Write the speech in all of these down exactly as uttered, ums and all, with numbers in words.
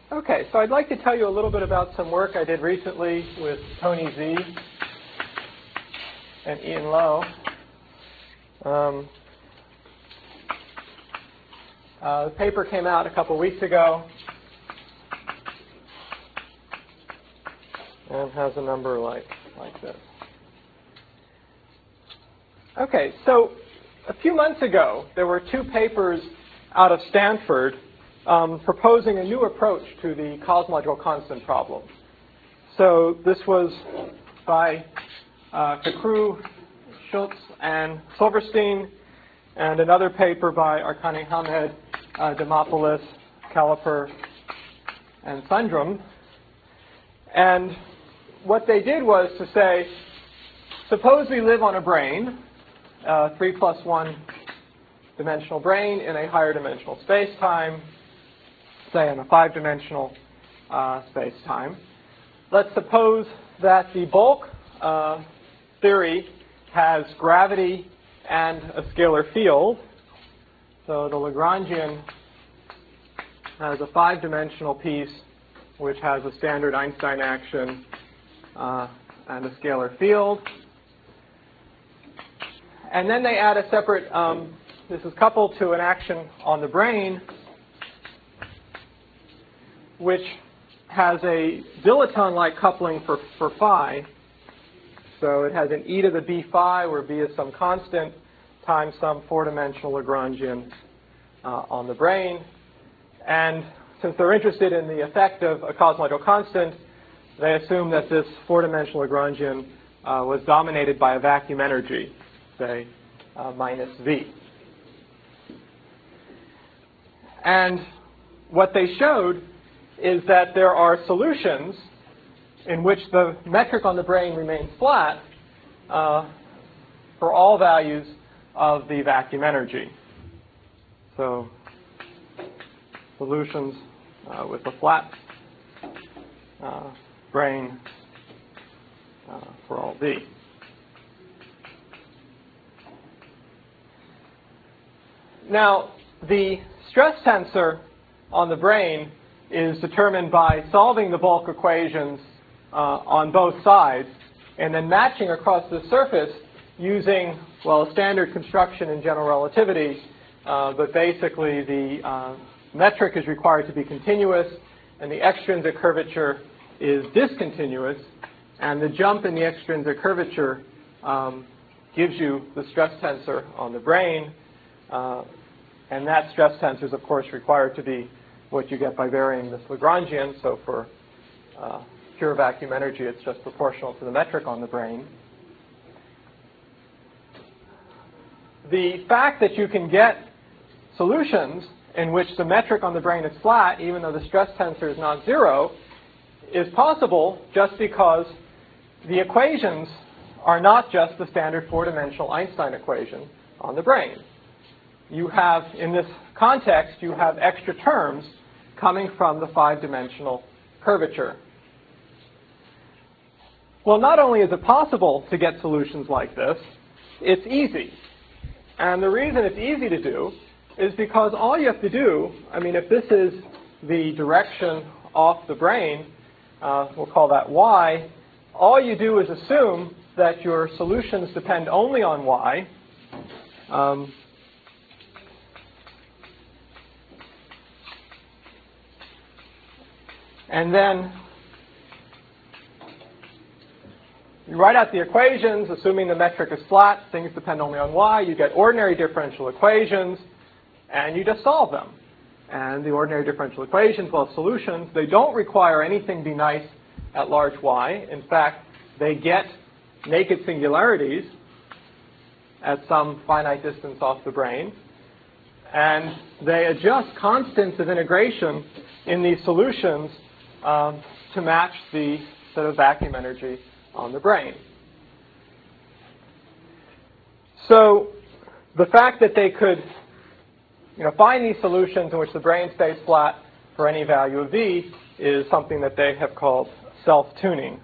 Okay, so I'd like to tell you a little bit about some work I did recently with Tony Z and Ian Lowe. Um, uh, the paper came out a couple weeks ago and has a number like, like this. Okay, so a few months ago, there were two papers out of Stanford um, proposing a new approach to the cosmological constant problem. So this was by uh, Kakru, Schultz, and Silverstein, and another paper by Arkani Hamed, uh, Dimopoulos, Caliper, and Sundram. And what they did was to say, suppose we live on a brane, uh, three plus one dimensional brane in a higher dimensional space-time, say in a five-dimensional uh, space-time. Let's suppose that the bulk uh, theory has gravity and a scalar field. So the Lagrangian has a five-dimensional piece which has a standard Einstein action uh, and a scalar field. And then they add a separate, um, this is coupled to an action on the brane, which has a dilaton-like coupling for, for phi. So it has an e to the b phi, where b is some constant, times some four-dimensional Lagrangian uh, on the brane. And since they're interested in the effect of a cosmological constant, they assume that this four-dimensional Lagrangian uh, was dominated by a vacuum energy, say, uh, minus v. And what they showed is that there are solutions in which the metric on the brane remains flat uh, for all values of the vacuum energy. So solutions uh, with a flat uh, brane uh, for all v. Now, the stress tensor on the brane is determined by solving the bulk equations uh, on both sides and then matching across the surface using, well, a standard construction in general relativity, uh, but basically the uh, metric is required to be continuous and the extrinsic curvature is discontinuous, and the jump in the extrinsic curvature um, gives you the stress tensor on the brane, uh, and that stress tensor is, of course, required to be what you get by varying this Lagrangian. So for uh, pure vacuum energy, it's just proportional to the metric on the brane. The fact that you can get solutions in which the metric on the brane is flat, even though the stress tensor is not zero, is possible just because the equations are not just the standard four-dimensional Einstein equation on the brane. You have, in this context, you have extra terms coming from the five-dimensional curvature. Well, not only is it possible to get solutions like this, it's easy. And the reason it's easy to do is because all you have to do, I mean, if this is the direction off the brane, uh, we'll call that y, all you do is assume that your solutions depend only on y. Um, And then you write out the equations, assuming the metric is flat, things depend only on y. You get ordinary differential equations, and you just solve them. And the ordinary differential equations, well, solutions, they don't require anything be nice at large y. In fact, they get naked singularities at some finite distance off the brane. And they adjust constants of integration in these solutions Um, to match the sort of vacuum energy on the brane. So the fact that they could you know, find these solutions in which the brane stays flat for any value of v is something that they have called self-tuning.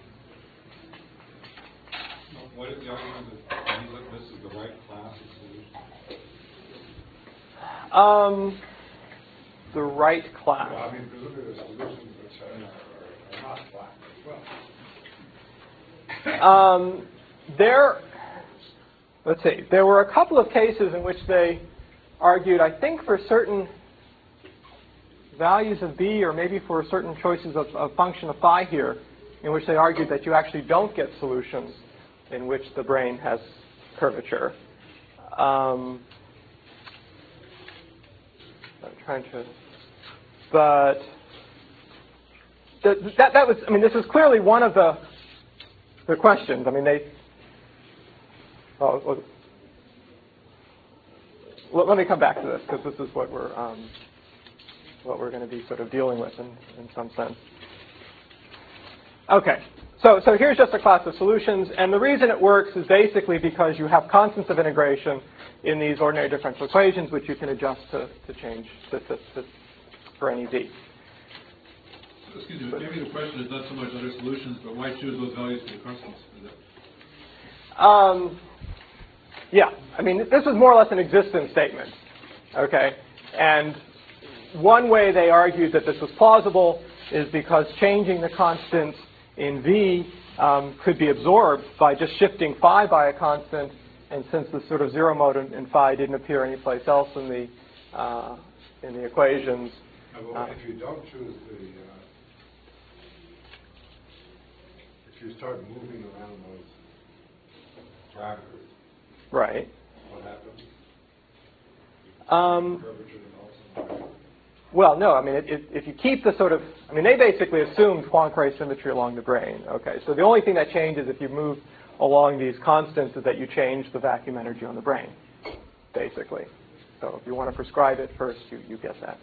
What is the argument that this is the right class of solution? Um, the right class. Well, I mean, presumably there's solutions which are, are, are not flat as well. Um, there, let's see, there were a couple of cases in which they argued, I think for certain values of b, or maybe for certain choices of, of function of phi here, in which they argued that you actually don't get solutions in which the brane has curvature. Um, I'm trying to, but th that that was. I mean, this is clearly one of the the questions. I mean, they. Oh, well, let me come back to this because this is what we're um, what we're going to be sort of dealing with in in some sense. Okay. So, so here's just a class of solutions, and the reason it works is basically because you have constants of integration in these ordinary differential equations, which you can adjust to, to change to, to, to, for any v. Excuse me, maybe the question is not so much other solutions, but why choose those values for the constants? Um, yeah, I mean, this is more or less an existence statement, okay? And one way they argued that this was plausible is because changing the constants in v um, could be absorbed by just shifting phi by a constant, and since the sort of zero mode in, in phi didn't appear anyplace else in the uh, in the equations. Uh, well, uh, if you don't choose the, uh, if you start moving around those parameters, right? What happens? Um, Curvature also. Well, no, I mean, it, it, if you keep the sort of, I mean, they basically assumed Poincare symmetry along the brane. Okay, so the only thing that changes if you move along these constants is that you change the vacuum energy on the brane, basically. So if you want to prescribe it first, you, you get that.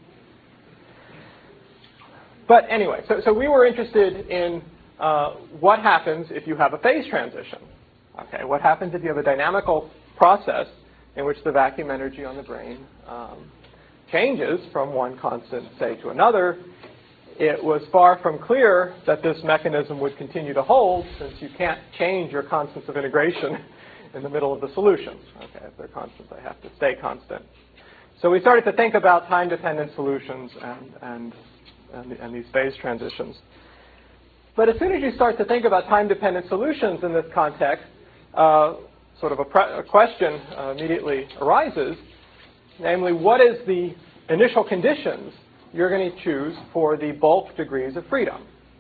But anyway, so, so we were interested in uh, what happens if you have a phase transition. Okay, what happens if you have a dynamical process in which the vacuum energy on the brane um, changes from one constant, say, to another. It was far from clear that this mechanism would continue to hold, since you can't change your constants of integration in the middle of the solution. Okay, if they're constants, they have to stay constant. So we started to think about time-dependent solutions and, and, and, and these phase transitions. But as soon as you start to think about time-dependent solutions in this context, uh, sort of a, pre a question uh, immediately arises. Namely, what is the initial conditions you're going to choose for the bulk degrees of freedom?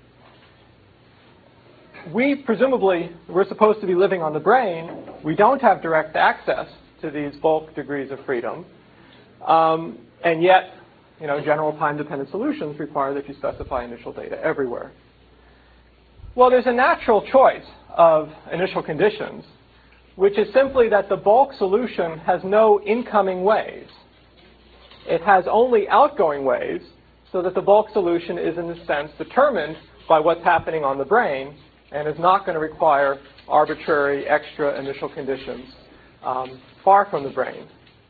We presumably, we're supposed to be living on the brane. We don't have direct access to these bulk degrees of freedom. Um, and yet, you know, general time-dependent solutions require that you specify initial data everywhere. Well, there's a natural choice of initial conditions, which is simply that the bulk solution has no incoming waves. It has only outgoing waves, so that the bulk solution is, in a sense, determined by what's happening on the brane and is not going to require arbitrary extra initial conditions um, far from the brane.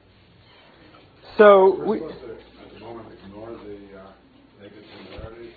So We're we, supposed to, at the moment, ignore the uh, naked singularities?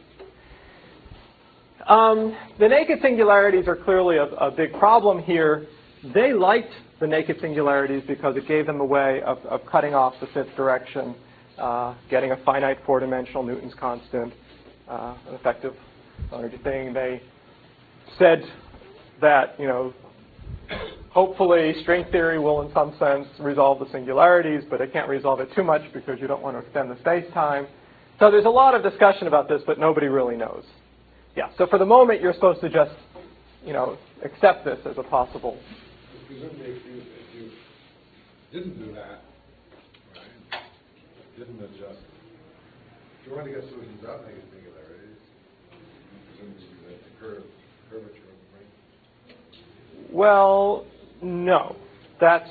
Um, the naked singularities are clearly a, a big problem here. They liked the naked singularities because it gave them a way of, of cutting off the fifth direction, uh, getting a finite four-dimensional Newton's constant, uh, an effective energy thing. They said that, you know, hopefully string theory will in some sense resolve the singularities, but it can't resolve it too much because you don't want to extend the space-time. So there's a lot of discussion about this, but nobody really knows. Yeah, so for the moment, you're supposed to just, you know, accept this as a possible. Presumably, if you, if you didn't do that, right, didn't adjust, if you want to get solutions without negative singularities, presumably the curve, curvature of the brane. Well, no, that's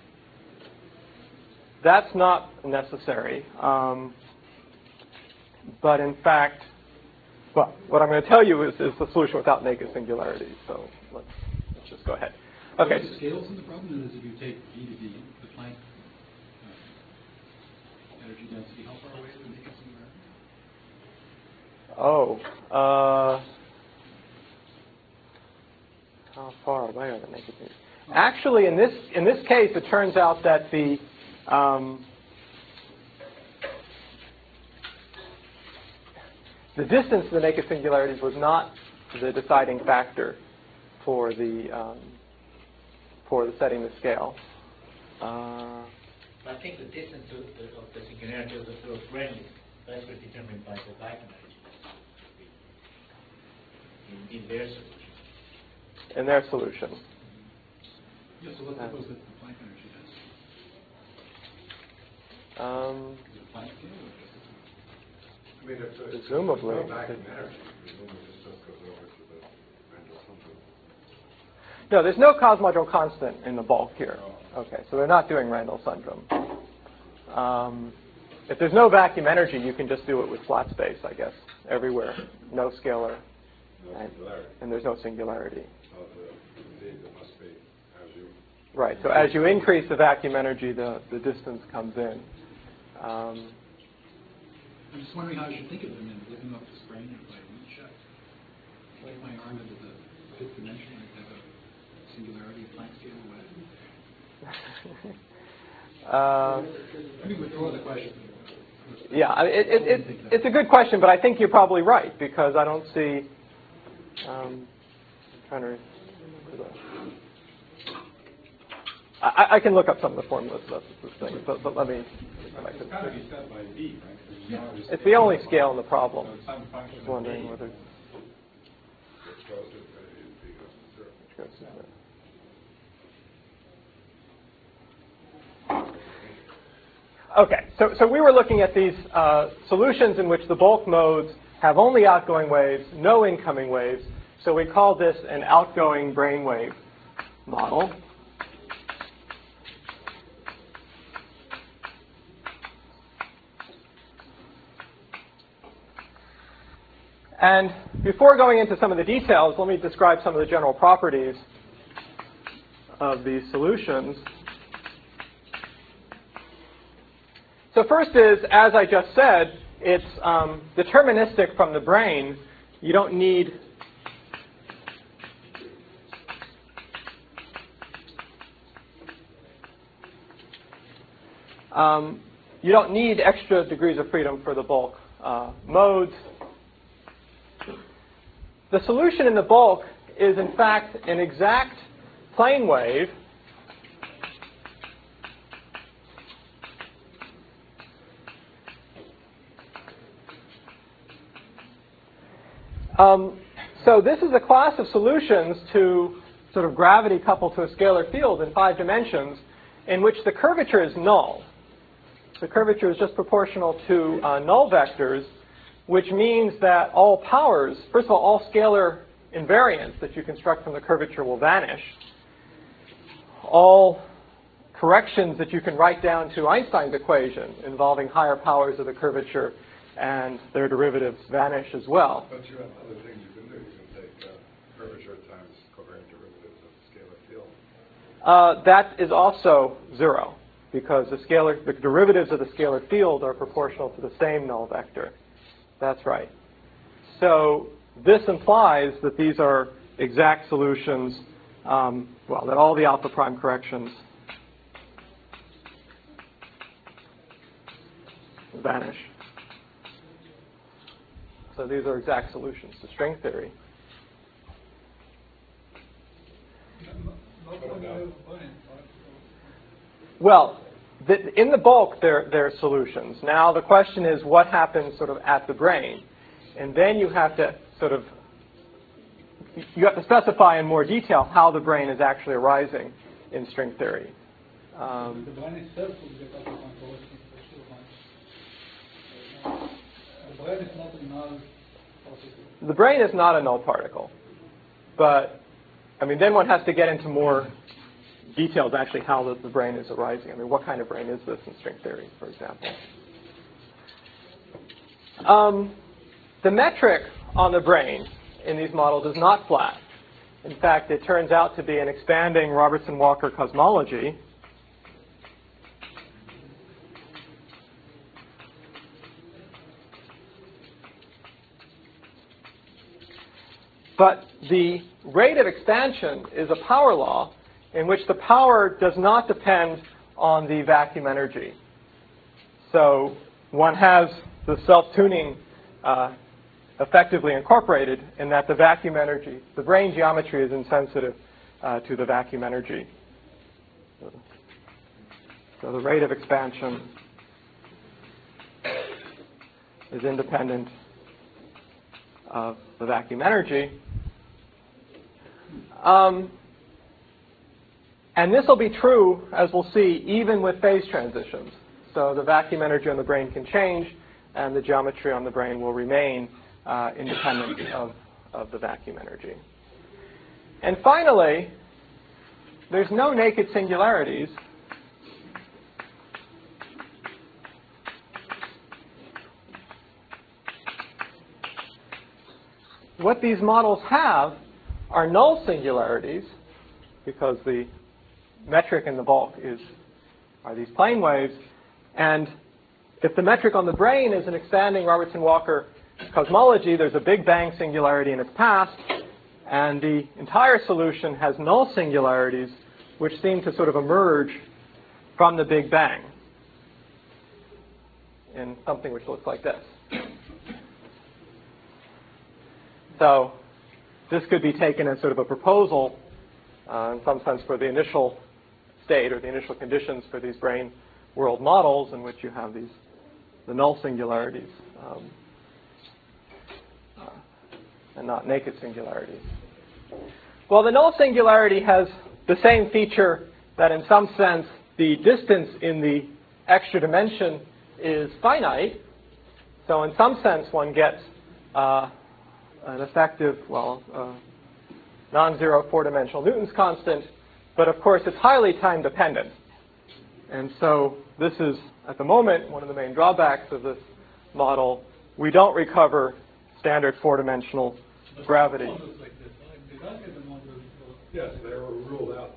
that's not necessary. Um, but in fact, well, what I'm going to tell you is, is the solution without naked singularities. So let's, let's just go ahead. Okay. Are the scales in the problem? That is, if you take V to V, the Planck uh, energy density, how far away is the naked singularity? Oh, uh, how far away are the naked singularities? Actually, in this in this case, it turns out that the um, the distance to the naked singularities was not the deciding factor for the um, for the setting the scale. Uh, I think the distance to the, of the singularity of the field brain is basically determined by the vacuum energy in, in their solution. in their solution. Yeah, so let's suppose that the Planck energy does. Um, Is it a Planck scale or just I mean, if there's Presumably. no vacuum energy, presumably this just goes over to the Randall Sundrum. no, there's no cosmological constant in the bulk here. Okay, so they're not doing Randall-Sundrum. Um, if there's no vacuum energy, you can just do it with flat space, I guess, everywhere. No scalar. No And, singularity. and there's no singularity. Oh, the, indeed, it must be as you. Right, so as you increase the vacuum energy, the, the distance comes in. Um, I'm just wondering how I should think of them in looking up this brain if I recheck. Like my arm into the fifth dimension, I have a singularity, a Planck scale away. uh, Let me withdraw the question. yeah, I- it, it, it, it's a good question, but I think you're probably right, because I don't see... Um, I'm trying to remember the... I, I can look up some of the formulas of this thing, but, but let me... It's got to be set by V, right? 'Cause it's not just- It's the only scale in the problem. So it's some function I was of wondering V. whether... It goes to infinity, it goes to zero. Okay, so, so we were looking at these uh, solutions in which the bulk modes have only outgoing waves, no incoming waves. So we call this an outgoing brainwave model. And before going into some of the details, let me describe some of the general properties of these solutions. So first is, as I just said, it's um, deterministic from the brain. You don't need um, you don't need extra degrees of freedom for the bulk uh, modes. The solution in the bulk is, in fact, an exact plane wave Um, so this is a class of solutions to sort of gravity coupled to a scalar field in five dimensions in which the curvature is null. The curvature is just proportional to uh, null vectors, which means that all powers, first of all, all scalar invariants that you construct from the curvature will vanish. All corrections that you can write down to Einstein's equation involving higher powers of the curvature and their derivatives vanish as well. But you have other things you can do. You can take uh, curvature times covariant derivatives of the scalar field. Uh, that is also zero, because the scalar, the derivatives of the scalar field are proportional to the same null vector. That's right. So this implies that these are exact solutions, um, well, that all the alpha prime corrections vanish. So these are exact solutions to string theory. Well, the, in the bulk, they're, they're solutions. Now the question is what happens sort of at the brain. And then you have to sort of, you have to specify in more detail how the brain is actually arising in string theory. Um, The brain itself will get up on correction The brain is not a null particle. the brain is not a null particle. But, I mean, then one has to get into more details actually how the, the brain is arising. I mean, what kind of brain is this in string theory, for example? Um, the metric on the brain in these models is not flat. In fact, it turns out to be an expanding Robertson-Walker cosmology. But the rate of expansion is a power law in which the power does not depend on the vacuum energy. So one has the self-tuning uh, effectively incorporated in that the vacuum energy, the brain geometry is insensitive uh, to the vacuum energy. So the rate of expansion is independent of the vacuum energy. Um, and this will be true, as we'll see, even with phase transitions. So the vacuum energy on the brain can change, and the geometry on the brain will remain uh, independent of, of the vacuum energy. And finally, there's no naked singularities. What these models have are null singularities, because the metric in the bulk is are these plane waves. And if the metric on the brain is an expanding Robertson-Walker cosmology, there's a Big Bang singularity in its past, and the entire solution has null singularities which seem to sort of emerge from the Big Bang in something which looks like this. So this could be taken as sort of a proposal, uh, in some sense, for the initial state or the initial conditions for these brain world models in which you have these the null singularities um, uh, and not naked singularities. Well, the null singularity has the same feature that in some sense the distance in the extra dimension is finite. So in some sense one gets uh, an effective, well, uh, non-zero four-dimensional Newton's constant, but of course it's highly time dependent. And so this is, at the moment, one of the main drawbacks of this model. We don't recover standard four-dimensional gravity. Yes, they were ruled out.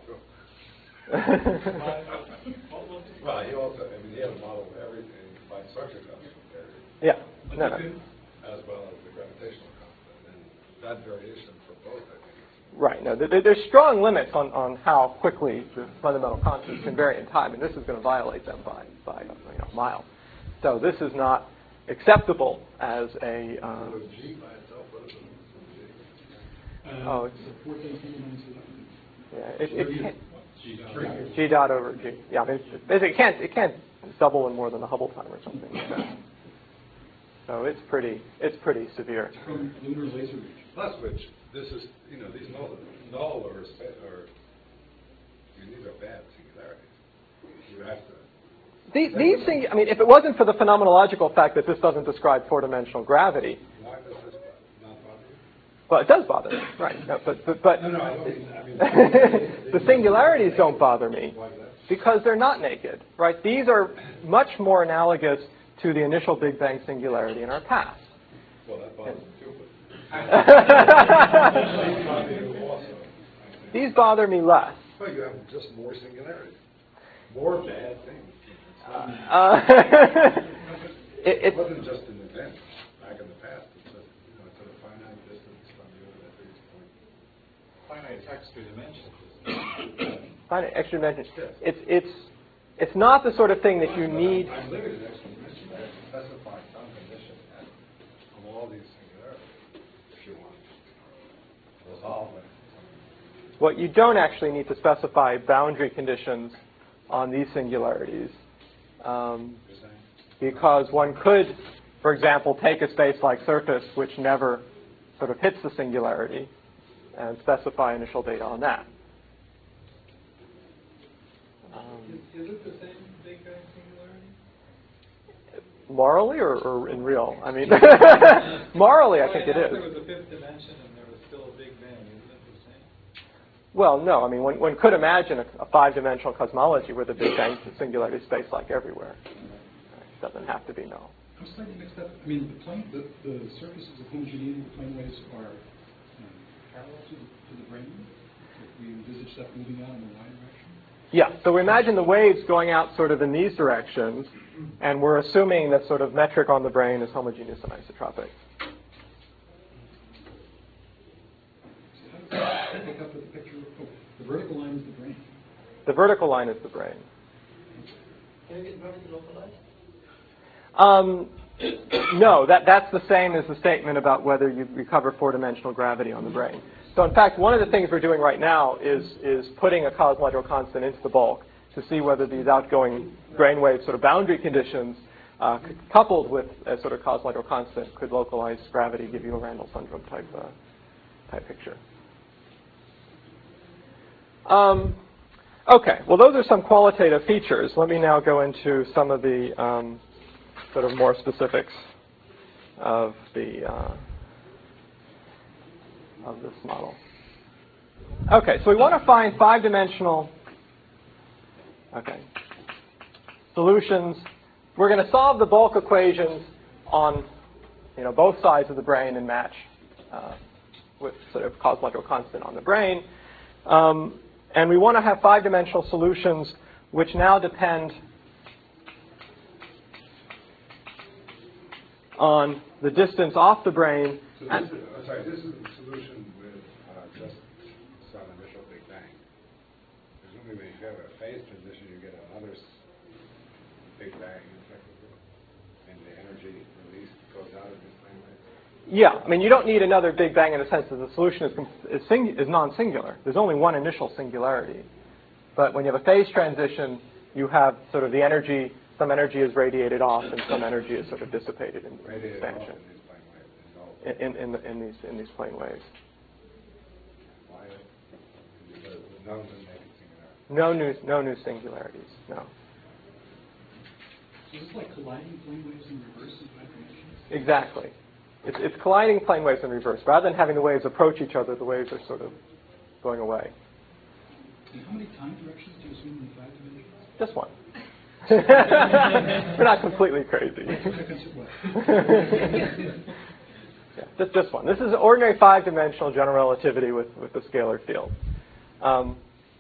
Well, he also, I mean, he had a model of everything by structure constant. Yeah, no, no. As well as the gravitational constant. And that variation for both, I think. Right. No, there, there's strong limits on, on how quickly the fundamental constants can vary in time, and this is going to violate them by, by you know, miles. So this is not acceptable as a... Um, So G by itself, what is it? Uh, Oh, it's- four things minus yeah, it, it can't, G dot. G dot over G. Yeah, I mean, it, basically it can't, it can't double in more than the Hubble time or something like that. So it's pretty, it's pretty severe. from lunar laser reach. Plus which, this is, you know, these null, null or, spa- or, I mean, these are bad singularities. You have to, These, these things, I mean, if it wasn't for the phenomenological fact that this doesn't describe four-dimensional gravity, why does this not bother you? well, it does bother me, right? No, but but, but No, no, I don't mean, I mean. the singularities don't bother me Why is that? because they're not naked, right? These are much more analogous to the initial Big Bang singularity in our past. Well, that bothers me too, but. Also, These bother me less. well, you have just more singularities. More bad things. Uh, it, It it, wasn't just an event back in the past. It's just, you know, it's at a finite distance from you at this point. Finite extra dimensions. finite extra dimensions. Yes. It's it's it's not the sort of thing that you need. I'm limited in extra dimension. I have to specify some condition and of all these singularities if you want to resolve it. What you don't actually need to specify boundary conditions on these singularities, um, You're saying? because one could, for example, take a space-like surface which never sort of hits the singularity and specify initial data on that. Um, Is, is it the same Big Bang singularity? morally or, or in real? I mean, morally, I think it There is. was a fifth dimension and there was still a Big Bang. Isn't it the same? Well, no. I mean, one, one could imagine a, a five-dimensional cosmology where the Big Bang singularity is space-like everywhere. It doesn't have to be null. I'm slightly mixed up. I mean, the plane, the, the surfaces of homogeneity, the plane waves are um, parallel to the, to the brain. If we envisage stuff moving out in the y direction. Yeah, so we imagine the waves going out sort of in these directions, and we're assuming that sort of metric on the brain is homogeneous and isotropic. So how does that pick up with the picture? Oh, the vertical line is the brain. The vertical line is the brain. Can you get vertical localized? Um, No, that, that's the same as the statement about whether you recover four-dimensional gravity on the brain. So in fact, one of the things we're doing right now is, is putting a cosmological constant into the bulk to see whether these outgoing brainwave sort of boundary conditions uh, coupled with a sort of cosmological constant could localize gravity, give you a Randall syndrome type, uh, type picture. Um, okay, well those are some qualitative features. Let me now go into some of the um, sort of more specifics of the uh, of this model. Okay, so we want to find five-dimensional okay, solutions. We're going to solve the bulk equations on you know, both sides of the brain and match uh, with sort of cosmological constant on the brain. Um, and we want to have five-dimensional solutions which now depend on the distance off the brain. So this is, uh, sorry, this is the solution with uh, just some initial Big Bang. Presumably, if you have a phase transition, you get another s- Big Bang, effectively, and the energy release goes out of this plane wave. Yeah, I mean, you don't need another Big Bang in the sense that the solution is, is, sing, is non-singular. There's only one initial singularity. But when you have a phase transition, you have sort of the energy, some energy is radiated off and some energy is sort of dissipated in Radiated expansion. off in these plane waves. is all- In, in, in, the, in, these, in these plane waves. Why? Because none of them make it singular. No new, no new singularities, no. So is this like colliding plane waves in reverse in five dimensions? Exactly. It's, it's colliding plane waves in reverse. Rather than having the waves approach each other, the waves are sort of going away. And how many time directions do you assume in five dimensions? Just one. We're not completely crazy. Yeah, just, just one. This is ordinary five-dimensional general relativity with, with the scalar field. Um,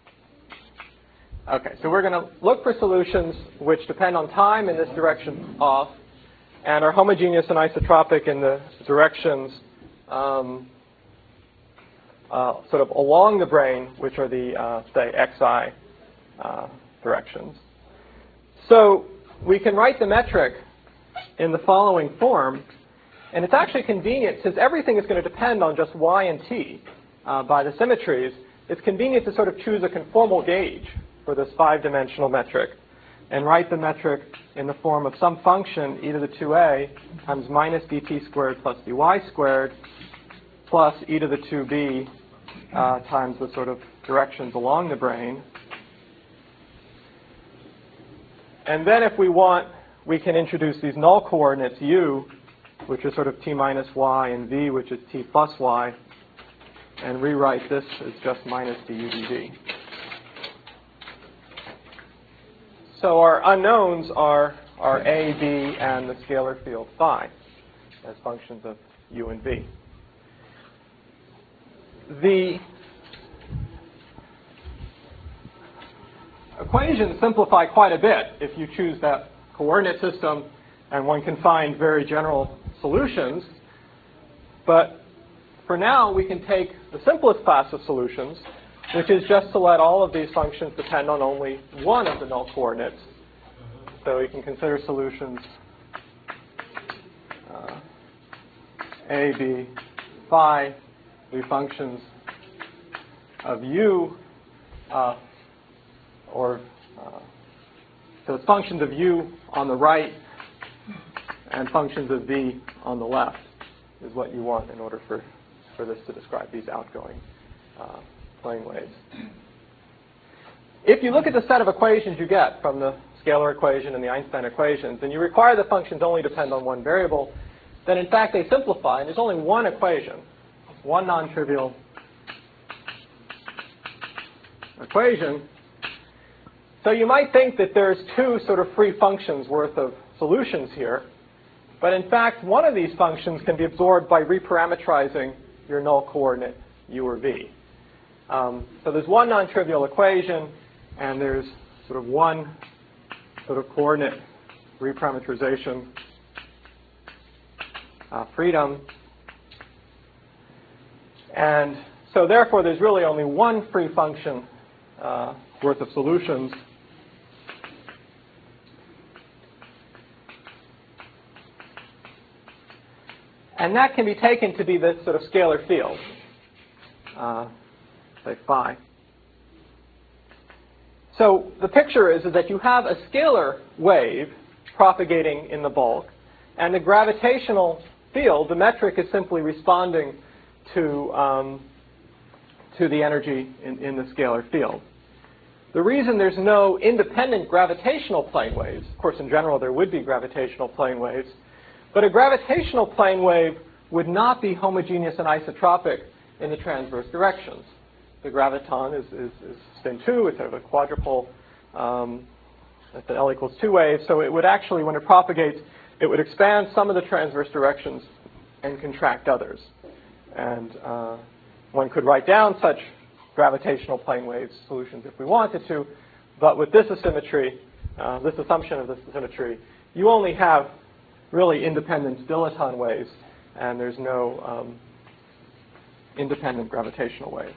okay, so we're going to look for solutions which depend on time in this direction off and are homogeneous and isotropic in the directions um, uh, sort of along the brain, which are the, uh, say, xi uh, directions. So we can write the metric in the following form. And it's actually convenient, since everything is going to depend on just y and t uh, by the symmetries, it's convenient to sort of choose a conformal gauge for this five-dimensional metric and write the metric in the form of some function e to the two a times minus dt squared plus dy squared plus e to the two b uh, times the sort of directions along the brain. And then if we want, we can introduce these null coordinates u, which is sort of t minus y, and v, which is t plus y, and rewrite this as just minus du dv. So our unknowns are, are a, b, and the scalar field phi as functions of u and v. The equations simplify quite a bit if you choose that coordinate system, and one can find very general solutions. But for now, we can take the simplest class of solutions, which is just to let all of these functions depend on only one of the null coordinates. So we can consider solutions uh, a, b, phi, be functions of u, uh, or uh, so it's functions of u on the right and functions of v on the left is what you want in order for, for this to describe these outgoing uh, plane waves. If you look at the set of equations you get from the scalar equation and the Einstein equations, and you require the functions only depend on one variable, then in fact they simplify, and there's only one equation, one non-trivial equation. So you might think that there's two sort of free functions worth of solutions here. But in fact, one of these functions can be absorbed by reparametrizing your null coordinate u or v. Um, so there's one non-trivial equation, and there's sort of one sort of coordinate reparametrization uh, freedom. And so therefore, there's really only one free function uh, worth of solutions. And that can be taken to be this sort of scalar field, uh, say phi. So the picture is, is that you have a scalar wave propagating in the bulk, and the gravitational field, the metric, is simply responding to, um, to the energy in, in the scalar field. The reason there's no independent gravitational plane waves, of course in general there would be gravitational plane waves, but a gravitational plane wave would not be homogeneous and isotropic in the transverse directions. The graviton is, is, is spin two, it's sort of a quadrupole, um, it's an L equals two wave, so it would actually, when it propagates, it would expand some of the transverse directions and contract others. And uh, one could write down such gravitational plane wave solutions if we wanted to, but with this asymmetry, uh, this assumption of this asymmetry, you only have really independent dilaton waves, and there's no um, independent gravitational wave.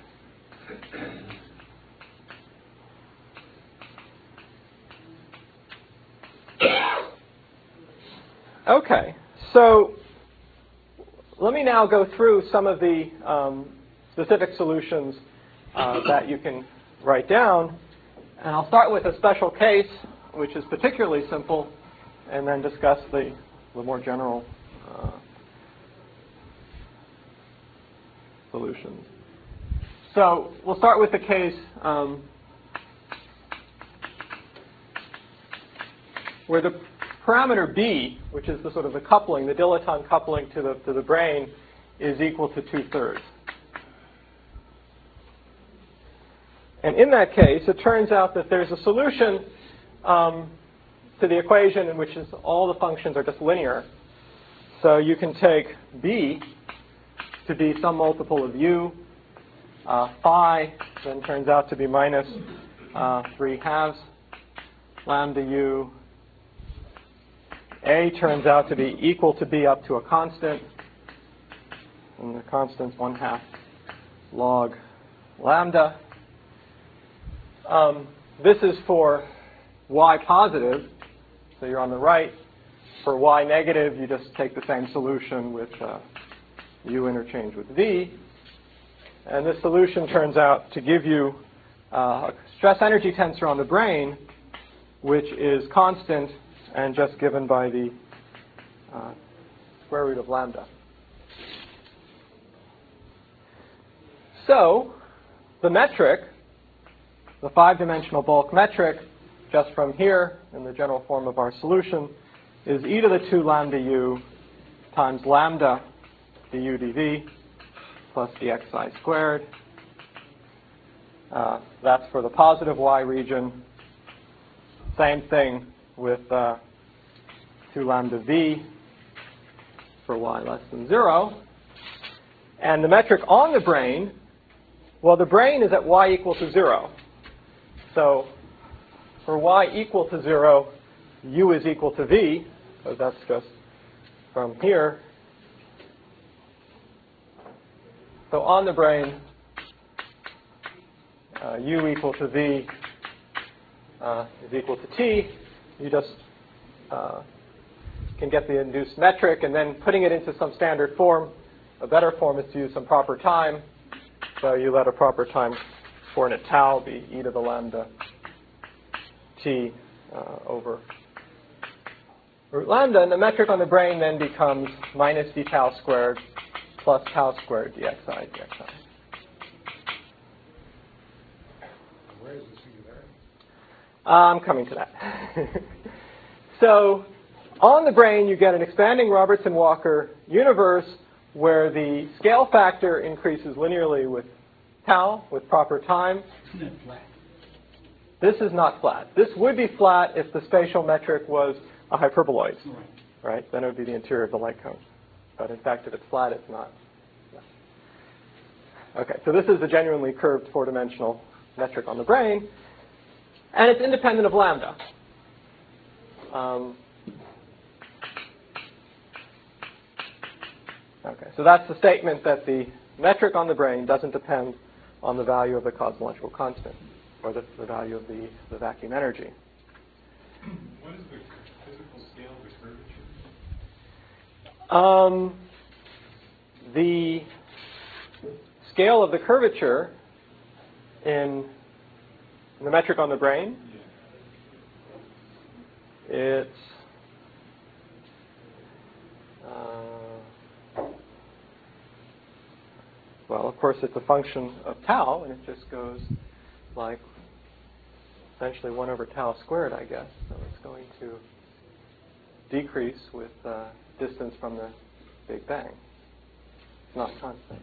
Okay, so let me now go through some of the um, specific solutions uh, that you can write down. And I'll start with a special case, which is particularly simple, and then discuss the, the more general uh, solutions. So we'll start with the case um, where the parameter B, which is the sort of the coupling, the dilaton coupling to the, to the brane, is equal to two-thirds. And in that case, it turns out that there's a solution um, to the equation in which is all the functions are just linear. So you can take B to be some multiple of u. Uh, phi then turns out to be minus uh, three halves lambda u. A turns out to be equal to B up to a constant. And the constant's one half log lambda. Um, this is for y positive, so you're on the right. For y negative, you just take the same solution with uh, u interchange with v. And this solution turns out to give you uh, a stress energy tensor on the brane, which is constant and just given by the uh, square root of lambda. So the metric, the five-dimensional bulk metric, just from here in the general form of our solution, is e to the two lambda u times lambda du dv plus dxi squared. Uh, that's for the positive y region. Same thing with uh, two lambda v for y less than zero. And the metric on the brane, well, the brane is at y equal to zero. So for y equal to zero, u is equal to v, so that's just from here. So on the brane, uh, u equal to v uh, is equal to t. You just uh, can get the induced metric, and then putting it into some standard form. A better form is to use some proper time. So you let a proper time coordinate tau be e to the lambda t uh, over root lambda, and the metric on the brane then becomes minus d tau squared plus tau squared dxi dxi. Where is the singularity? I'm coming to that. So on the brane, you get an expanding Robertson-Walker universe where the scale factor increases linearly with tau, with proper time. Isn't it flat? This is not flat. This would be flat if the spatial metric was a hyperboloid, Right. right? Then it would be the interior of the light cone. But in fact, if it's flat, it's not. Okay, so this is a genuinely curved four-dimensional metric on the brane, and it's independent of lambda. Um, okay, so that's the statement that the metric on the brane doesn't depend on the value of the cosmological constant, or the, the value of the, the vacuum energy. What is the physical scale of the curvature? Um, the scale of the curvature in the metric on the brane, it's uh, well, of course, it's a function of tau, and it just goes like essentially one over tau squared, I guess. So it's going to decrease with uh, distance from the Big Bang. It's not constant.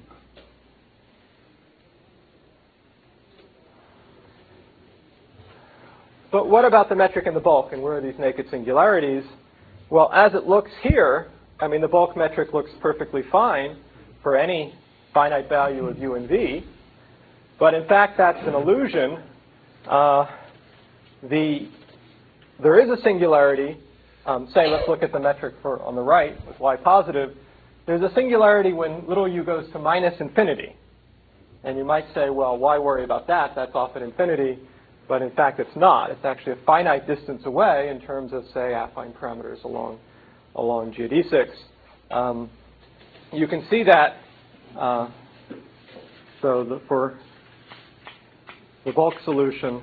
But what about the metric in the bulk, and where are these naked singularities? Well, as it looks here, I mean, the bulk metric looks perfectly fine for any finite value of u and v. But in fact, that's an illusion. Uh, the, there is a singularity. Um, say, let's look at the metric for on the right with y positive. There's a singularity when little u goes to minus infinity. And you might say, well, why worry about that? That's off at infinity. But in fact, it's not. It's actually a finite distance away in terms of, say, affine parameters along, along geodesics. Um, you can see that. Uh, so the, for the bulk solution,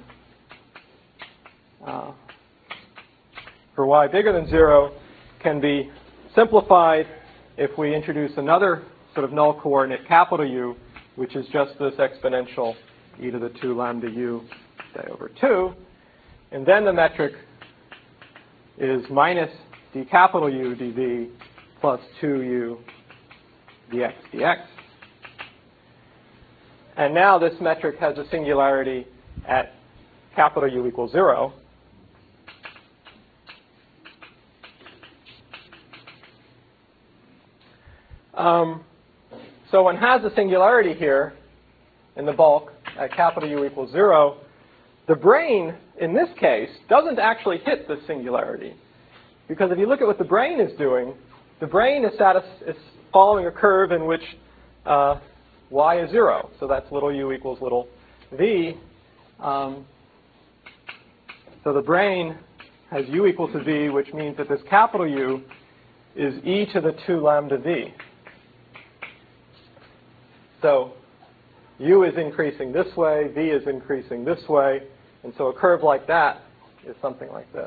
uh, for y bigger than zero, can be simplified if we introduce another sort of null coordinate, capital U, which is just this exponential e to the two lambda u say over two. And then the metric is minus d capital U dv plus two u dx dx. And now this metric has a singularity at capital U equals zero. Um, so one has a singularity here in the bulk at capital U equals zero. The brane, in this case, doesn't actually hit the singularity. Because if you look at what the brane is doing, the brane is, satis is following a curve in which uh, y is zero. So that's little u equals little v. Um, so the brane has u equal to v, which means that this capital U is e to the two lambda v. So u is increasing this way, v is increasing this way, and so a curve like that is something like this.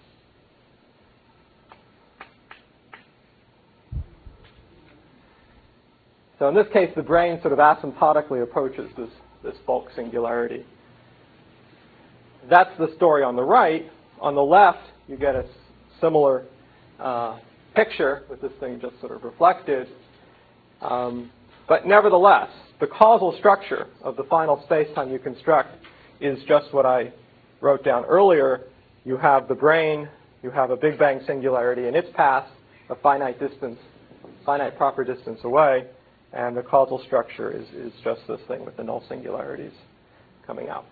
So in this case, the brane sort of asymptotically approaches this, this bulk singularity. That's the story on the right. On the left, you get a similar uh, picture with this thing just sort of reflected. Um, but nevertheless, the causal structure of the final space-time you construct is just what I wrote down earlier. You have the brane, you have a Big Bang singularity in its path, a finite distance, finite proper distance away, and the causal structure is, is just this thing with the null singularities coming out.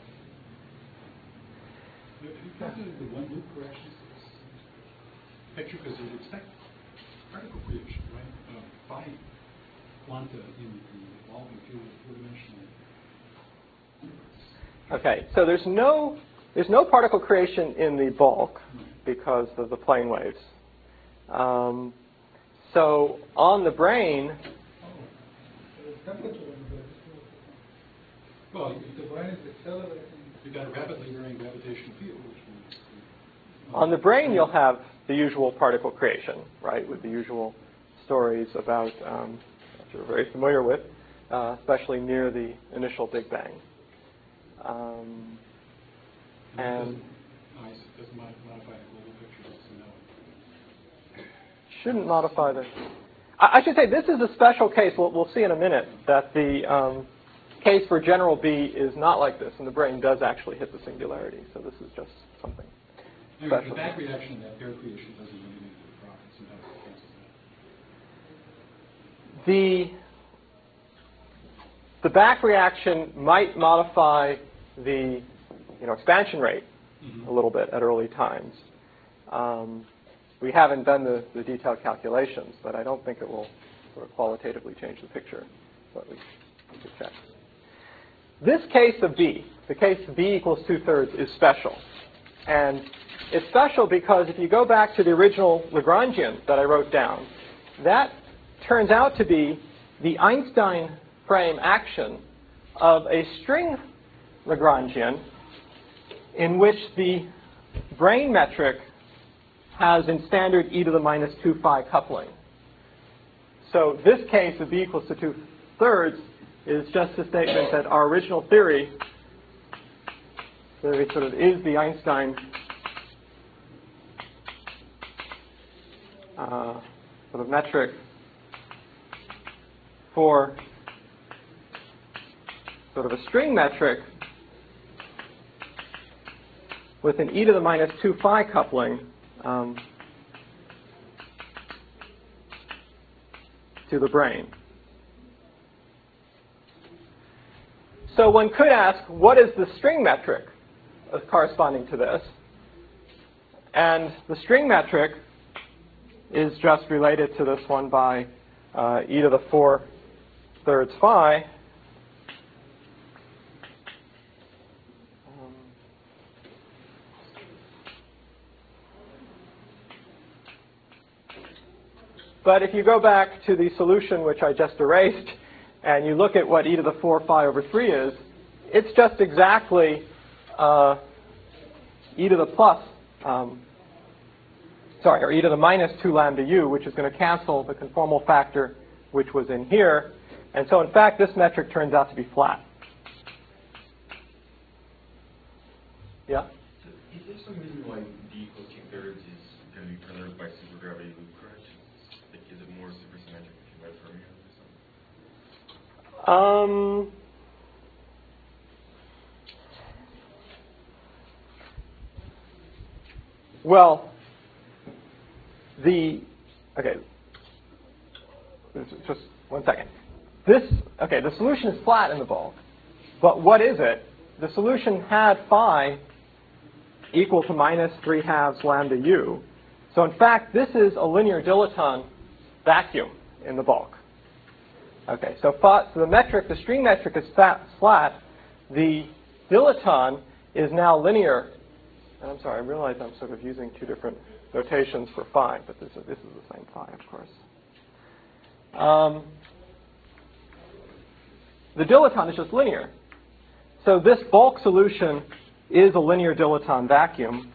Have you calculated the one-loop corrections to this picture? Because you'd expect particle creation, right? Uh, by quanta in the evolving field of four-dimensional universe. Okay, so there's no there's no particle creation in the bulk because of the plane waves. Um, so on the brane, well, you, The brane is accelerating. you've got a rapidly varying gravitational field, which will, on the brane you'll have the usual particle creation, right, with the usual stories about um, that you're very familiar with, uh, especially near the initial Big Bang. Um, and doesn't, no, it doesn't modify the global picture, so no. shouldn't modify the... I, I should say this is a special case, we'll, we'll see in a minute, that the um, case for general B is not like this, and the brane does actually hit the singularity, so this is just something Anyway, special. the back reaction of that pair creation doesn't eliminate the products, and that's the case of that. The, the back reaction might modify the you know, expansion rate Mm-hmm. a little bit at early times. Um, we haven't done the, the detailed calculations, but I don't think it will sort of qualitatively change the picture, but we, we could check. This case of B, the case B equals two-thirds, is special. And it's special because if you go back to the original Lagrangian that I wrote down, that turns out to be the Einstein frame action of a string Lagrangian in which the brane metric has in standard e to the minus two phi coupling. So this case of b equals to two thirds is just a statement that our original theory, theory sort of is the Einstein uh, sort of metric for sort of a string metric with an e to the minus two phi coupling um, to the brane. So one could ask, what is the string metric corresponding to this? And the string metric is just related to this one by uh, e to the four thirds phi. Um, but if you go back to the solution which I just erased, and you look at what e to the four phi over three is, it's just exactly uh, e to the plus, um, sorry, or e to the minus two lambda u, which is going to cancel the conformal factor which was in here. And so, in fact, this metric turns out to be flat. Yeah? So is there some reason why d equals two thirds is going to be perturbed by supergravity loop corrections? Like, is it more supersymmetric if you write fermions or something? Um, well, the, okay, just one second. This, okay, the solution is flat in the bulk, but what is it? The solution had phi equal to minus three halves lambda u. So in fact, this is a linear dilaton vacuum in the bulk. Okay, so, so the metric, the string metric is fat, flat. The dilaton is now linear. And I'm sorry, I realize I'm sort of using two different notations for phi, but this is, this is the same phi, of course. Um, the dilaton is just linear. So this bulk solution is a linear dilaton vacuum.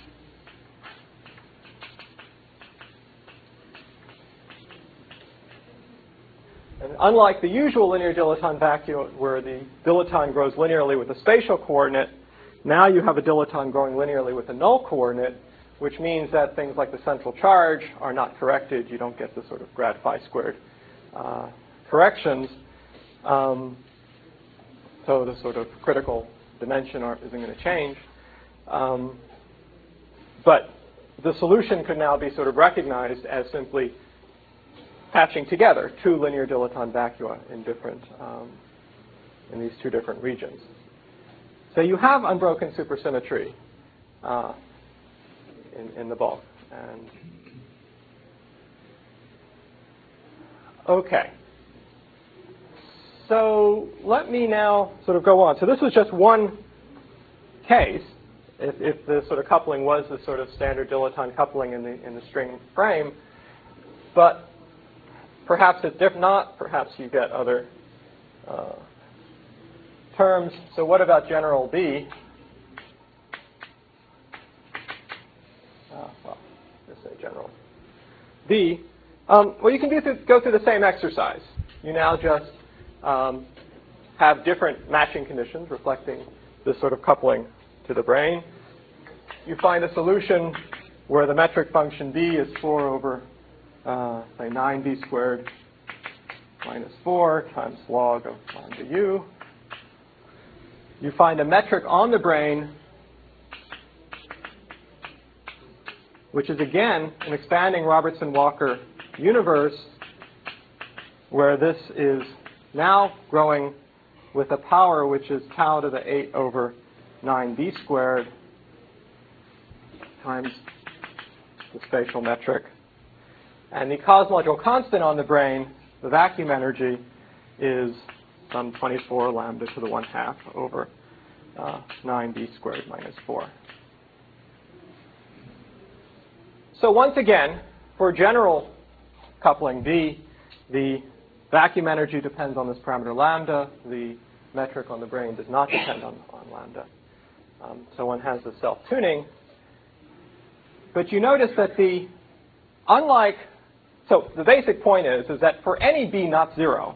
And unlike the usual linear dilaton vacuum where the dilaton grows linearly with a spatial coordinate, now you have a dilaton growing linearly with a null coordinate, which means that things like the central charge are not corrected. You don't get the sort of grad phi squared uh, corrections. Um, so the sort of critical dimension are, isn't going to change. Um, but the solution could now be sort of recognized as simply patching together two linear dilaton vacua in different, um, in these two different regions. So you have unbroken supersymmetry uh, in, in the bulk. And okay. So let me now sort of go on. So this was just one case. If, if the sort of coupling was the sort of standard dilaton coupling in the in the string frame, but perhaps it's diff not. Perhaps you get other uh, terms. So what about general B? Uh, well, let's say general B. Um, well, you can do th go through the same exercise. You now just um, have different matching conditions reflecting this sort of coupling to the brane. You find a solution where the metric function B is four over, uh, say, nine b squared minus four times log of lambda u. You find a metric on the brane, which is, again, an expanding Robertson-Walker universe, where this is now growing with a power which is tau to the eight over nine b squared times the spatial metric. And the cosmological constant on the brane, the vacuum energy, is some twenty-four lambda to the one half over uh, nine b squared minus four. So once again, for general coupling B, The vacuum energy depends on this parameter lambda. The metric on the brain does not depend on, on lambda. Um, so one has the self-tuning. But you notice that the, unlike, so the basic point is, is that for any b not zero,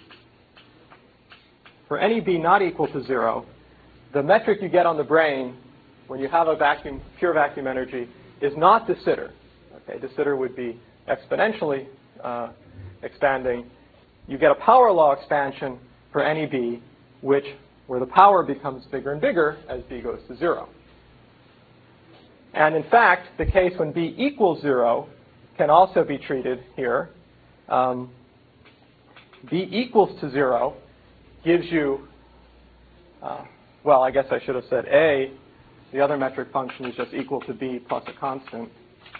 for any b not equal to zero, the metric you get on the brain when you have a vacuum, pure vacuum energy is not de Sitter. Okay, de Sitter would be exponentially uh, expanding. You get a power law expansion for any b, which where the power becomes bigger and bigger as b goes to zero. And in fact, the case when b equals zero can also be treated here. Um, b equals to zero gives you, uh, well, I guess I should have said a, the other metric function is just equal to b plus a constant.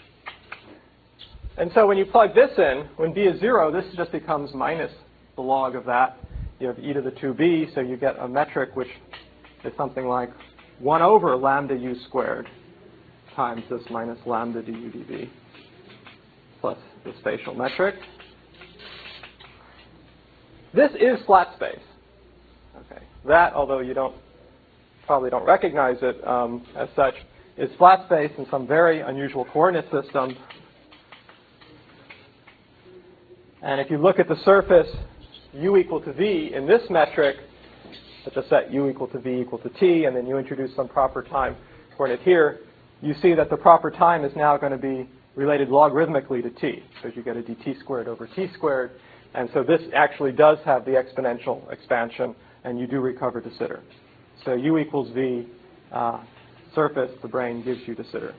And so when you plug this in, when b is zero, this just becomes minus the log of that. You have e to the two b, so you get a metric which is something like one over lambda u squared times this minus lambda du dv plus the spatial metric. This is flat space. Okay, that, although you don't probably don't recognize it um, as such, is flat space in some very unusual coordinate system. And if you look at the surface u equal to v in this metric, let's just set u equal to v equal to t, and then you introduce some proper time coordinate here, you see that the proper time is now going to be related logarithmically to t, because you get a dt squared over t squared. And so this actually does have the exponential expansion, and you do recover de Sitter. So u equals v, uh, surface, the brain gives you de Sitter.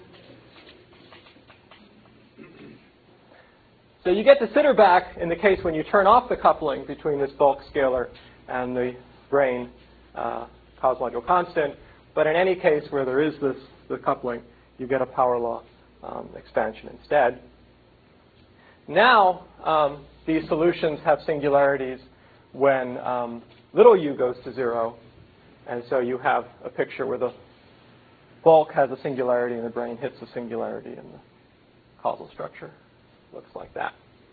So you get de Sitter back in the case when you turn off the coupling between this bulk scalar and the brain uh, cosmological constant. But in any case where there is this the coupling, you get a power law um, expansion instead. Now, um, these solutions have singularities when um, little u goes to zero. And so you have a picture where the bulk has a singularity and the brain hits a singularity in the causal structure. Looks like that.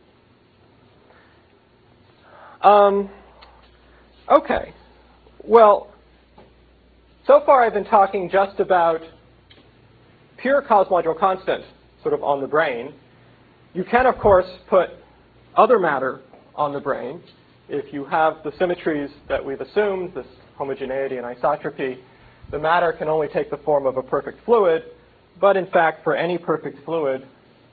Um, okay. Well, so far I've been talking just about pure cosmological constant sort of on the brain. You can, of course, put other matter on the brain. If you have the symmetries that we've assumed, this homogeneity and isotropy, the matter can only take the form of a perfect fluid. But in fact, for any perfect fluid,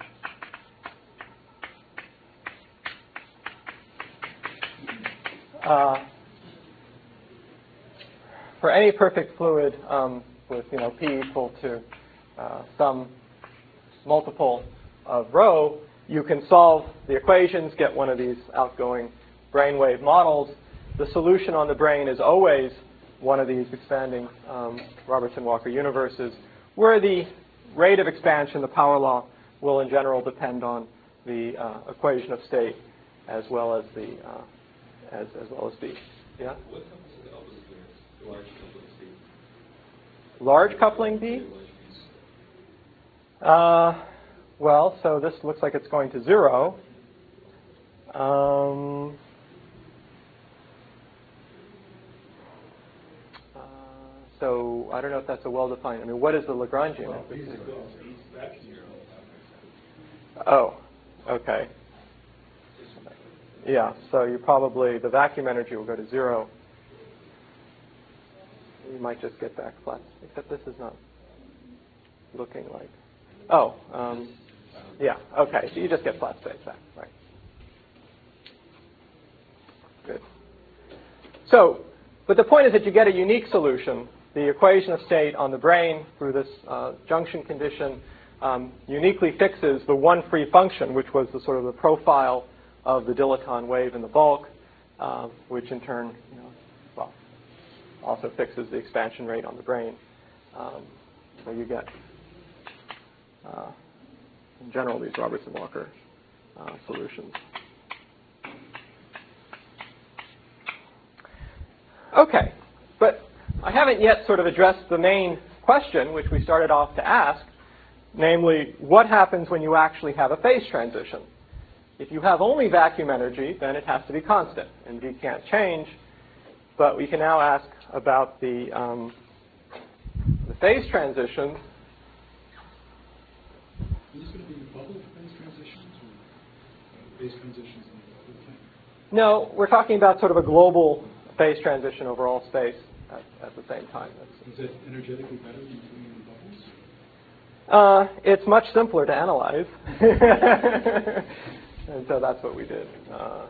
uh, for any perfect fluid um, with you know p equal to uh, some multiple of rho, you can solve the equations, get one of these outgoing brainwave models. The solution on the brain is always one of these expanding um, Robertson-Walker universes, where the rate of expansion, the power law, will in general depend on the uh, equation of state as well as the uh, as as well as b. Yeah. What happens to the opposite there, the large coupling state? Large coupling b. Uh, well, so this looks like it's going to zero. Um, uh, so I don't know if that's a well-defined. I mean, what is the Lagrangian? Well, b zero. That's zero. Oh, okay. Yeah, so you probably, the vacuum energy will go to zero. You might just get back flat, except this is not looking like. Oh, um, yeah, okay, so you just get flat space back, right. Good. So, but the point is that you get a unique solution. The equation of state on the brain through this uh, junction condition um, uniquely fixes the one free function, which was the sort of the profile of the dilaton wave in the bulk, uh, which in turn, you know, well, also fixes the expansion rate on the brain. Um, so you get, uh, in general, these Robertson-Walker uh, solutions. Okay, but I haven't yet sort of addressed the main question, which we started off to ask, namely, what happens when you actually have a phase transition? If you have only vacuum energy, then it has to be constant, and V can't change. But we can now ask about the, um, the phase transitions. Is this going to be bubble phase transitions or uh, phase transitions in the whole thing? No, we're talking about sort of a global phase transition over all space at, at the same time. That's, Is it energetically better than doing it in bubbles? Uh, it's much simpler to analyze. And so that's what we did. Uh,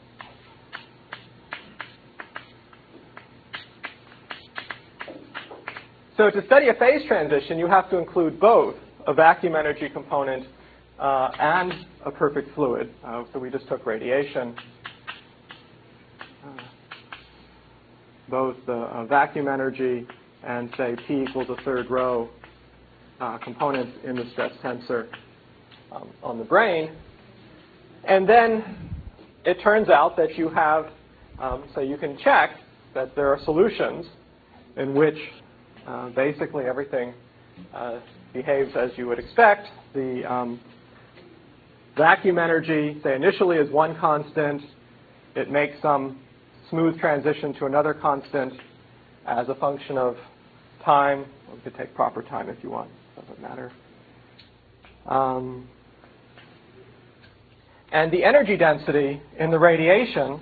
so to study a phase transition, you have to include both a vacuum energy component uh, and a perfect fluid. Uh, so we just took radiation. Uh, both the uh, vacuum energy and, say, P equals a third row uh, components in the stress tensor um, on the brain. And then it turns out that you have, um, so you can check that there are solutions in which uh, basically everything uh, behaves as you would expect. The um, vacuum energy, say, initially is one constant. It makes some smooth transition to another constant as a function of time. You could take proper time if you want. Doesn't matter. Um, and the energy density in the radiation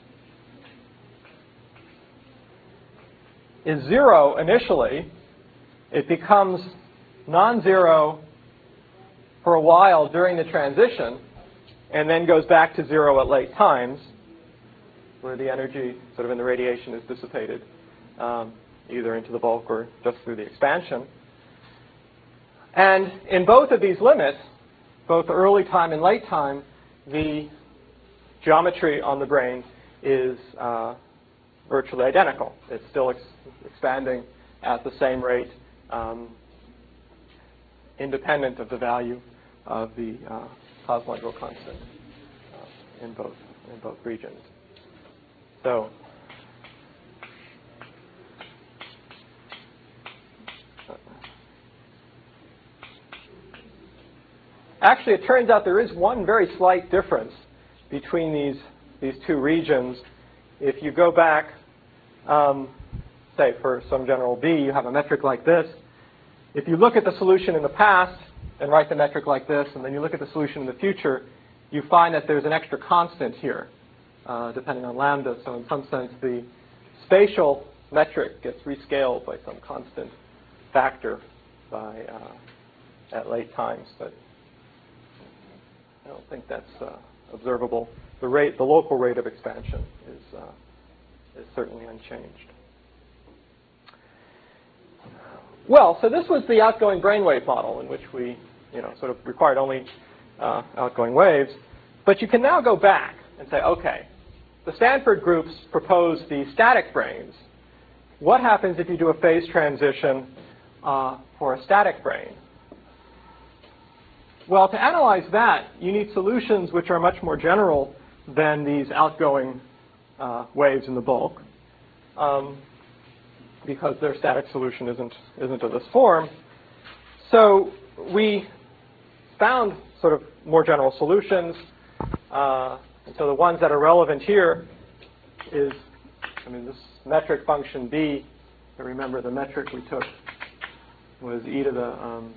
is zero initially. It becomes non-zero for a while during the transition, and then goes back to zero at late times, where the energy sort of in the radiation is dissipated um, either into the bulk or just through the expansion. And in both of these limits, both early time and late time, the geometry on the brain is uh, virtually identical. It's still ex expanding at the same rate, um, independent of the value of the uh, cosmological constant uh, in both in both regions. So, actually, it turns out there is one very slight difference between these these two regions. If you go back, um, say for some general B, you have a metric like this. If you look at the solution in the past and write the metric like this, and then you look at the solution in the future, you find that there's an extra constant here, uh, depending on lambda. So in some sense, the spatial metric gets rescaled by some constant factor by uh, at late times. But I don't think that's uh, observable. The rate, the local rate of expansion is uh, is certainly unchanged. Well, so this was the outgoing brainwave model in which we, you know, sort of required only uh, outgoing waves. But you can now go back and say, okay, the Stanford groups proposed the static brains. What happens if you do a phase transition uh, for a static brain? Well, to analyze that, you need solutions which are much more general than these outgoing uh, waves in the bulk, um, because their static solution isn't, isn't of this form. So we found sort of more general solutions. Uh, and so the ones that are relevant here is, I mean, this metric function B, I remember the metric we took was e to the um,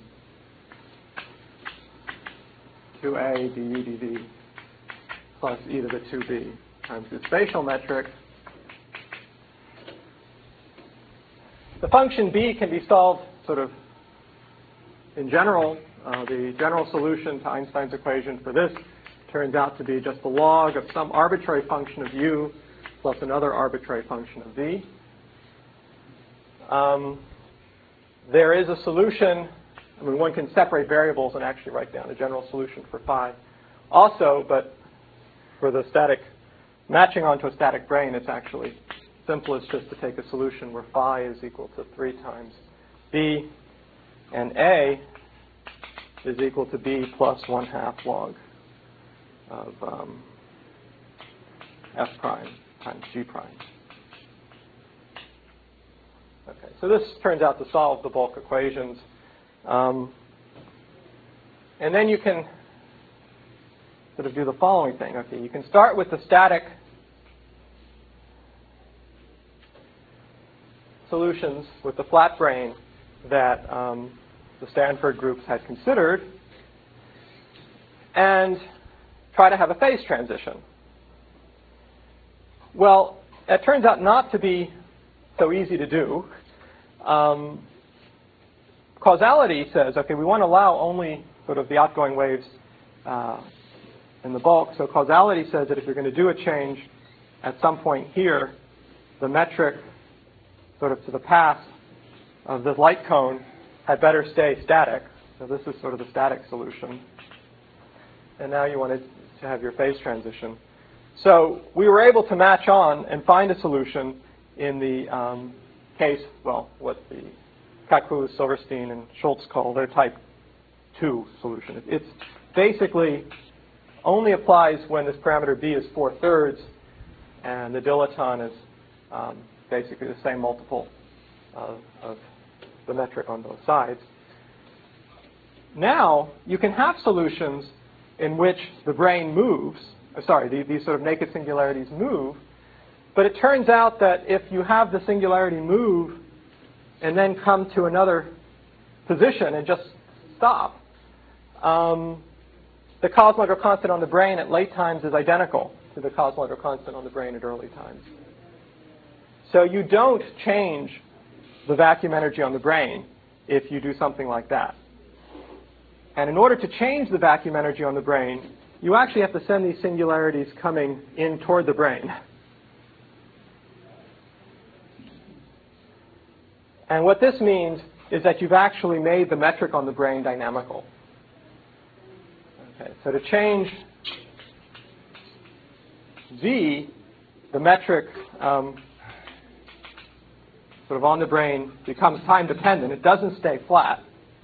two A du dv plus e to the two b times the spatial metric. The function B can be solved sort of in general. Uh, the general solution to Einstein's equation for this turns out to be just the log of some arbitrary function of u plus another arbitrary function of v. Um, there is a solution. I mean, one can separate variables and actually write down a general solution for phi also, but for the static, matching onto a static brain, it's actually simplest just to take a solution where phi is equal to three times b, and a is equal to b plus one half log of um, f prime times g prime. Okay, so this turns out to solve the bulk equations. Um, and then you can sort of do the following thing. Okay, you can start with the static solutions with the flat brane that um, the Stanford groups had considered and try to have a phase transition. Well, it turns out not to be so easy to do. Um, causality says, okay, we want to allow only sort of the outgoing waves uh, in the bulk. So causality says that if you're going to do a change at some point here, the metric sort of to the path of this light cone had better stay static. So this is sort of the static solution. And now you wanted to have your phase transition. So we were able to match on and find a solution in the um, case, well, what the Kaku, Silverstein, and Schultz call their type two solution. It's basically only applies when this parameter b is four thirds, and the dilaton is um, basically the same multiple of, of the metric on both sides. Now you can have solutions in which the brane moves. Uh, sorry, the, these sort of naked singularities move. But it turns out that if you have the singularity move and then come to another position and just stop, um, the cosmological constant on the brane at late times is identical to the cosmological constant on the brane at early times. So you don't change the vacuum energy on the brane if you do something like that. And in order to change the vacuum energy on the brane, you actually have to send these singularities coming in toward the brane. And what this means is that you've actually made the metric on the brane dynamical. Okay, so to change V, the metric um, sort of on the brane becomes time dependent. It doesn't stay flat.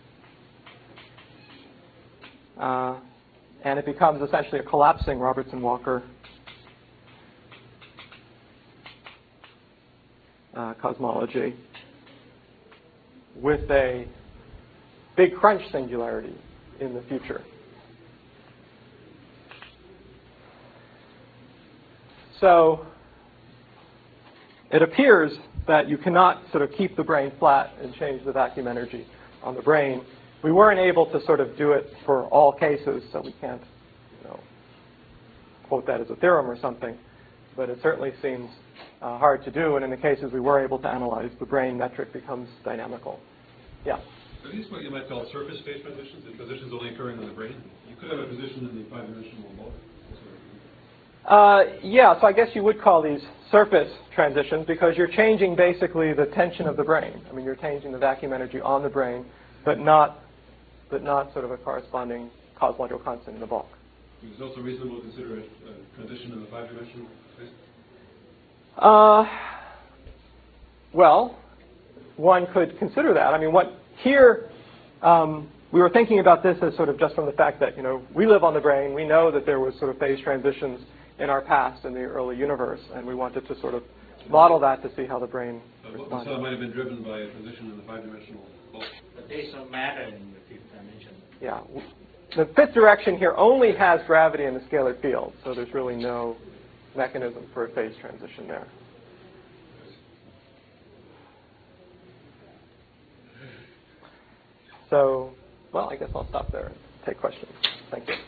Uh, and it becomes essentially a collapsing Robertson-Walker uh, cosmology with a big crunch singularity in the future. So it appears that you cannot sort of keep the brane flat and change the vacuum energy on the brane. We weren't able to sort of do it for all cases, so we can't, you know, quote that as a theorem or something. But it certainly seems uh, hard to do, and in the cases we were able to analyze, the brane metric becomes dynamical. Yeah? Are these what you might call surface phase transitions, and positions only occurring on the brane? You could have a position in the five-dimensional bulk. Uh, yeah, so I guess you would call these surface transitions because you're changing basically the tension of the brane. I mean, you're changing the vacuum energy on the brane, but not, but not sort of a corresponding cosmological constant in the bulk. Is it also reasonable to consider a, a transition in the five-dimensional space? Uh, well, one could consider that. I mean, what here, um, we were thinking about this as sort of just from the fact that, you know, we live on the brane. We know that there was sort of phase transitions in our past in the early universe, and we wanted to sort of model that to see how the brane Uh, what responded. so it might have been driven by a transition in the five-dimensional bulk. But there is no matter in the fifth dimension. Yeah. The fifth direction here only has gravity in the scalar field, so there's really no mechanism for a phase transition there. So, well, I guess I'll stop there and take questions. Thank you.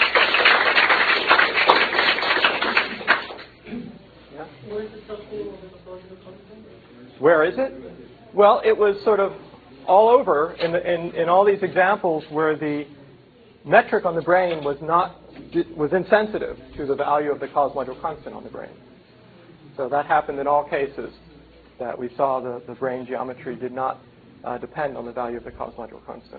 Yeah? Where is it? Well, it was sort of all over in, the, in, in all these examples where the metric on the brane was not was insensitive to the value of the cosmological constant on the brane. So that happened in all cases that we saw the, the brane geometry did not uh, depend on the value of the cosmological constant.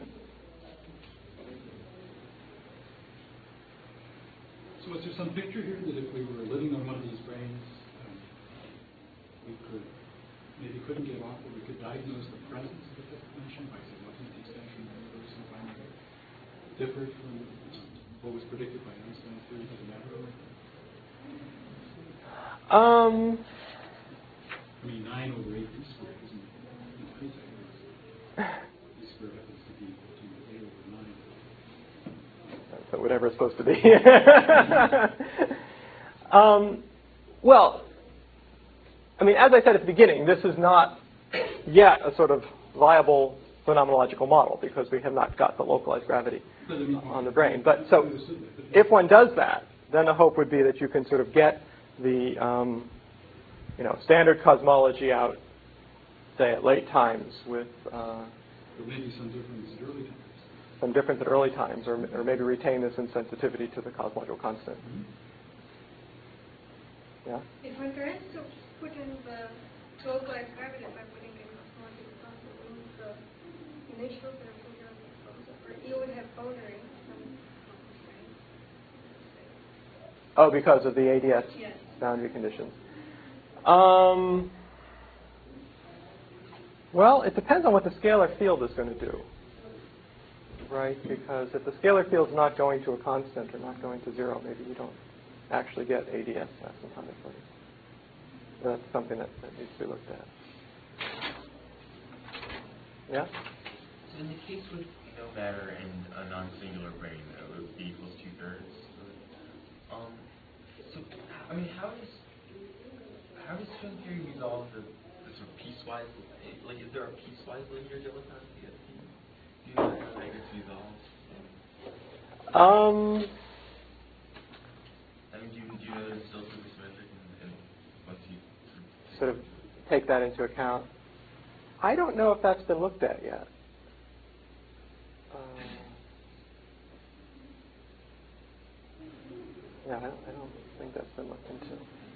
So is there some picture here that if we were living on one of these branes, um, we could maybe couldn't get off, but we could diagnose the presence of the fifth dimension by saying what the extension of the universe and find out it differed from um, what was predicted by Einstein's theory for the matter? Um, I mean, nine over eight d squared isn't, you know, anything. D squared happens to be equal to eight over nine. So constant, whatever it's supposed to be. um, well, I mean, as I said at the beginning, this is not yet a sort of viable phenomenological model because we have not got the localized gravity on the brain. But so if one does that, then the hope would be that you can sort of get the um, you know, standard cosmology out, say, at late times with uh, There may be some difference at early times. some difference at early times, or, or maybe retain this insensitivity to the cosmological constant. Mm-hmm. Yeah? If one tries to put in the localized gravity by putting in cosmological constant, wouldn't the initial therefore or you would have boundary. Oh, because of the A D S yes. boundary conditions. Um, well, it depends on what the scalar field is going to do, right? Because if the scalar field is not going to a constant or not going to zero, maybe you don't actually get A D S asymptotically. That's something that, that needs to be looked at. Yeah? So in the case with no matter and a non-singular brain, it would be equals two-thirds. Um, so, I mean, how does how does string theory resolve the, the sort of piecewise, like, is there a piecewise linear dilettante? Do you know how that gets resolved? Um, I mean, do you, do you know there's still supersymmetric and, and once you sort of take that into account. I don't know if that's been looked at yet. Uh, yeah, I don't, I don't think that's been looked into.